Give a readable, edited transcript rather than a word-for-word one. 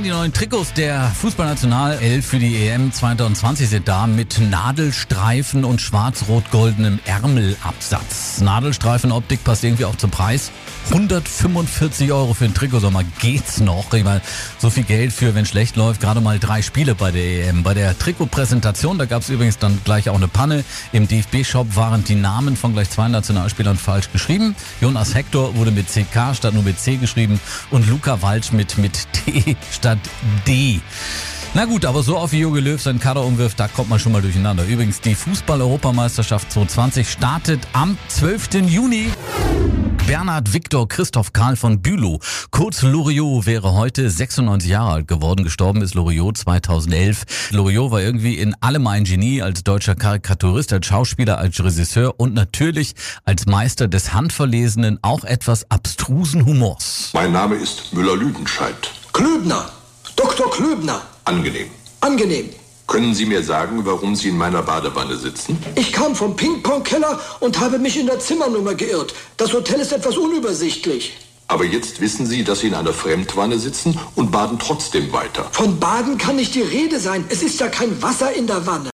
Die neuen Trikots der Fußballnationalelf für die EM 2020 sind da mit Nadelstreifen und schwarz-rot-goldenem Ärmelabsatz. Nadelstreifenoptik passt irgendwie auch zum Preis. 145 € für ein Trikot, sag mal, geht's noch? Ich meine, so viel Geld für, wenn schlecht läuft, gerade mal 3 Spiele bei der EM. Bei der Trikotpräsentation, da gab es übrigens dann gleich auch eine Panne. Im DFB-Shop waren die Namen von gleich 2 Nationalspielern falsch geschrieben. Jonas Hector wurde mit CK statt nur mit C geschrieben und Luca Walsch mit T statt D. Na gut, aber so auf wie Jogi Löw seinen Kader umwirft, da kommt man schon mal durcheinander. Übrigens, die Fußball-Europameisterschaft 2020 startet am 12. Juni. Bernhard Viktor Christoph Karl von Bülow, kurz Loriot, wäre heute 96 Jahre alt geworden. Gestorben ist Loriot 2011. Loriot war irgendwie in allem ein Genie, als deutscher Karikaturist, als Schauspieler, als Regisseur und natürlich als Meister des handverlesenen, auch etwas abstrusen Humors. Mein Name ist Müller-Lüdenscheid. Klübner. Dr. Klübner. Angenehm. Angenehm. Können Sie mir sagen, warum Sie in meiner Badewanne sitzen? Ich kam vom Ping-Pong-Keller und habe mich in der Zimmernummer geirrt. Das Hotel ist etwas unübersichtlich. Aber jetzt wissen Sie, dass Sie in einer Fremdwanne sitzen und baden trotzdem weiter. Von Baden kann nicht die Rede sein. Es ist ja kein Wasser in der Wanne.